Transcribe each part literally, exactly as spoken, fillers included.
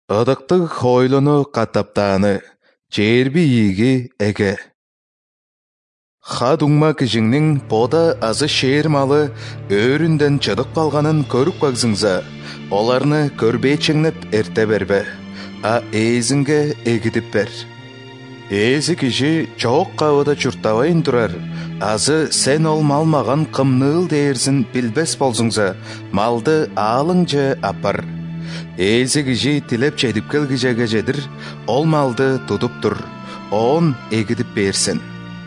Ыдыктык хойлуну каттаптааны, жерби ийги эге. Ха дуңма кижиңнин пода азы шер малы өрүндөн чыдык калганын көрүп кагсыңза, оларны көрбей чеңнеп эрте бербе, а эзинге эгидип бер. Эзи киши чоок кабыда чуртабайын турар, азы сен ол малмаган кымныл дээрсин билбес болсуңза, малды аалың же апар. Эзи киши тилеп чедип келгижеге жедир, ол малды тутуп тур, оон эгидип берсин.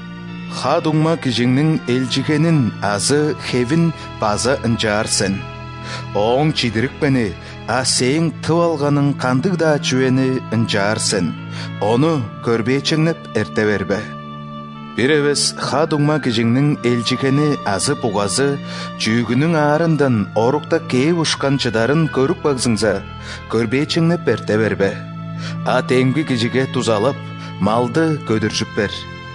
Ха дуңма кишиңнин элжигенин азы хевин база ынжаарсен. Оң чидирикпени, а сең тып алганын кандык да чүени ынжаарсен. Ону көрбей чеңнеп эрте бербе. Бир эвес ха дуңма кишиңнин элжигени азы бугазы чүүгүнүн аарындан орукта кээп ушкан чыдарын көрүп кагсыңза, көрбей чеңнеп эрте бербе. А теңги кишиге тузалап, малды көдүржүп бер.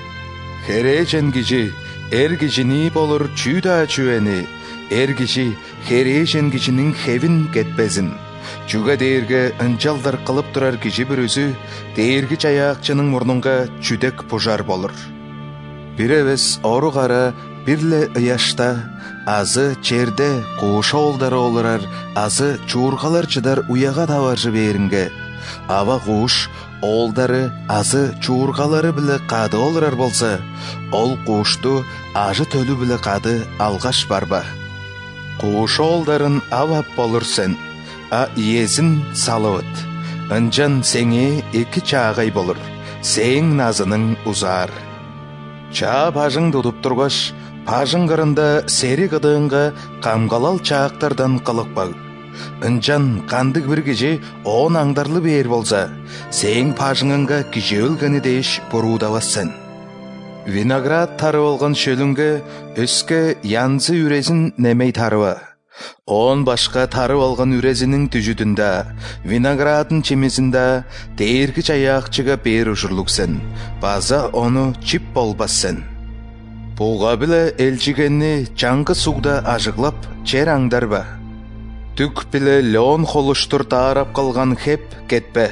Хережен киши эр кишини болур чүйда чүени, эр киши хережен кишинин хевин кетпезин. Чуга дээрге ынчалдар кылып турар киши бүрүсү дээрги чаяакчынын мурнунга чүдек пужар болур. Бир эвес ору кара бирле ыяшта, азы черде кууш оолдары олурар, азы чуургалар чыдар уяга табаржы беринге. Аба кууш оолдары азы чуургалары биле кады олурар болса, ол куушту ажы төлү биле кады алгаш барба. Кууш оолдарын абап болур сен, а иезин салыбыт. Ынжан сеңе эки чаагай болур, сең назының узар. Чаа пажың тутуп тургаш, пажың кырында сери кыдыынга камгалал чаактардан кылыкпаг. Ынжан кандык бир киши оон аңдарлы бээр болса, сең пажыңыңга киши өлгени деш буруудабассен. Виноград тары болгон шөлүнгө өскө янзы үрезин немей тарыба. Он башка тары болгон үрезинин түжүдүндө, виноградын чемизинде дээрги чаяакчыга бээр ушурлуксен, база ону чип болбассен. Буга биле элжигенни чаңгы сугда ажыглап чер аңдарба. Түк биле леон холуштур таарап калган хеп кетпе.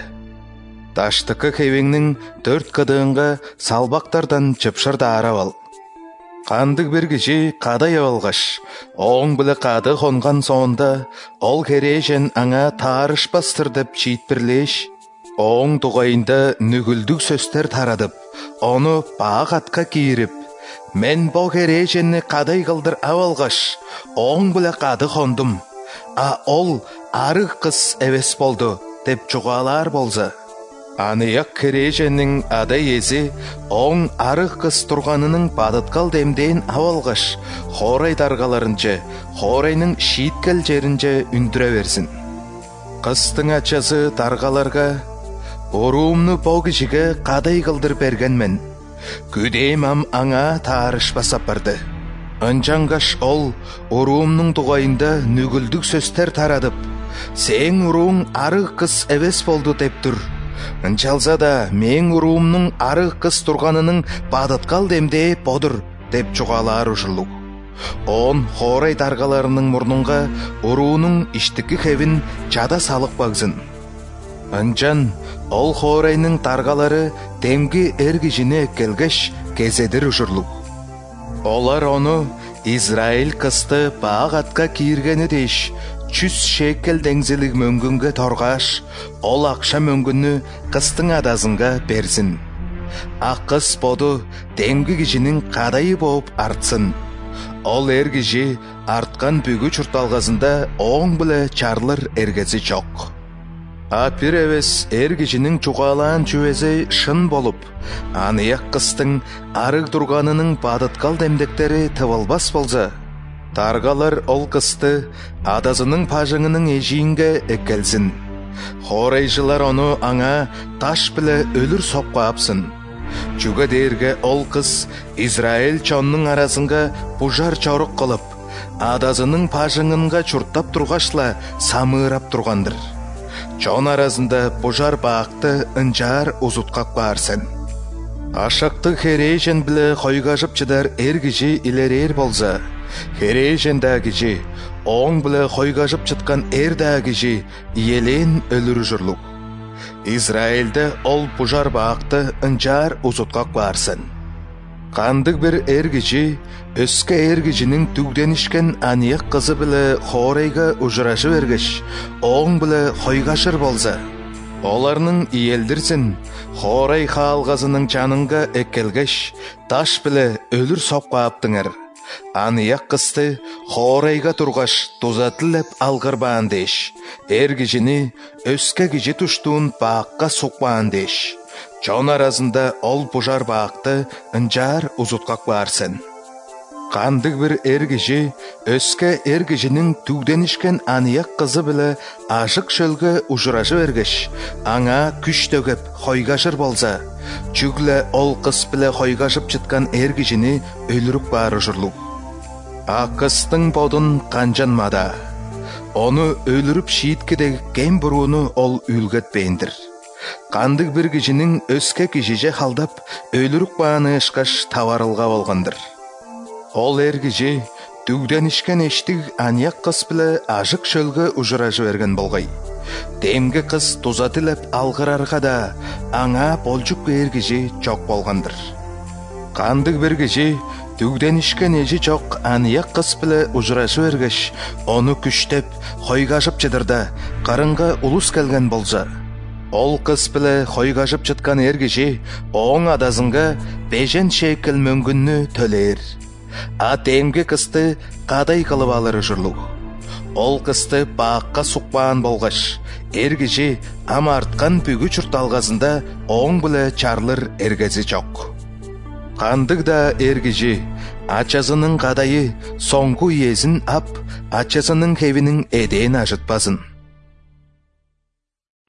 Таштыкы хевиңнин төрт кыдыынга салбактардан чыпшыр таарап ал. Кандык бир киши кадай алгаш, оң биле кады конган соонда, ол хережен аңа таарышпастыр деп чийтпирлеш, оң тугайында нүгүлдүк сөздөр тарадып, ону баак атка кийирип, мен бо хереженни кадай кылдыр абалгаш, оң биле кады кондум, а ол арык кыз эбес болду деп чугаалар болса, анияк хереженнин адай эзи оң арык кыз турганынын бадыткал демдейин абалгаш, хорай даргаларынче, хорайнын шийткел жеринче үндүрө берсин. Кыздын ачасы даргаларга, уруумну бо кишиге кадай кылдыр бергенмен, күдеймам аңа таарышпасап барды. Ынчангаш ол уруумнун тугайында нүгүлдүк сөздөр тарадып, сең урууң арык кыз эбес болду деп тур. Ынчалса да мен уруумнун арык кыз турганынын бадыткал демдээ бодур деп чугаалар ушурлук. Он хорай даргаларынын мурнунга уруунун иштики хевин чада салык багсын. Ынчан ол хорайнын даргалары демги эр кишини келгеш кезедир ушурлук. Олар ону Израиль кызды баак атка кийиргени деш, чүз шекел деңзелик мөңгүнгө торгаш, ол акша мөңгүнү кыздын адазынга берсин. А кыз боду демги кишинин кадайы болуп артсын. Ол эр киши арткан бүгү чурталгасында оң биле чарлыр эргеси жок. А бир эвес эр кишинин чугаалаан чүвези шын болуп, анияк кыздын арык турганынын бадыткал демдектери тыбылбас болса, даргалар ол кызды адазынын пажыңынын эжиинге эккелсин. Хорайжылар ону аңа таш биле өлүр сопко апсын. Чуга дээрге ол кыз Израиль чоннун арасынга пужар чорук кылып, адазынын пажыңынга чурттап тургашла самыырап тургандыр. Чон арасында пужар баакты ынжаар узуткак баарсен. Ашакты хережен биле койгажып чыдар эр киши илерер болса, хережен да киши оң биле койгажып чыткан эр да киши иелен өлүр журлук. Израильде ол пужар бақты ынжар узуткак барсын. Кандык бир эргичи өскө эргичинин түгденишкен анияк кызы биле хорейга ужурашы бергеш, оң биле хойгашыр болса. Оларның иелдирсин, хорей хаалгазының жанынга эккелгеш, таш биле өлүр сопкаптыңар. Анияк кызды хорейга тургаш тузатылып алгырбаан деш. Эргичини өскө кижи туштуун баакка сукпаан деш. Чон арасында ол пужар баакты ынжар узуткак барсын. Кандык бир эргичи өскө эргичинин түгденишкен анияк кызы биле ашык шөлгө ужурашы бергеш, аңа күч төгөп хойгашыр болса, чүгле ол кыз биле хойгашып чыткан эргичини өлүрүп баары журлук. А кыздын бодун канжанмада, ону өлүрүп шийиткедеги кем бурууну ол үлгөтпейиндир. Кандык бир кишинин өскө кишиже халдап өлүрүк бааны ышкаш табарылга болгондур. Ол эргичи түгденишкен эштиг анияк кыз биле ажык шөлгө ужурашы берген болгой. Демге кыз тузатылып алгырарга да аңа болжук эргичи чок болгондур. Кандык бир киши түгденишкен эжи чок анияк кыз биле ужурашы бергеш, ону күчтөп хойгашып чыдырда карынга улус келген болса, ол кыз биле хойгашып чыткан эргичи оң адазынга бежен шекел мөңгүннү төлөр. А демге кызды кадай кылып алыр журлук. Ол кызды баакка сукпаан болгаш, эргичи амарткан бүгү чурталгасында оң биле чарлыр эргеси жок. Кандык да эргичи ачасынын кадайы соңку иесин ап, ачасынын хебинин эден ажытпасын.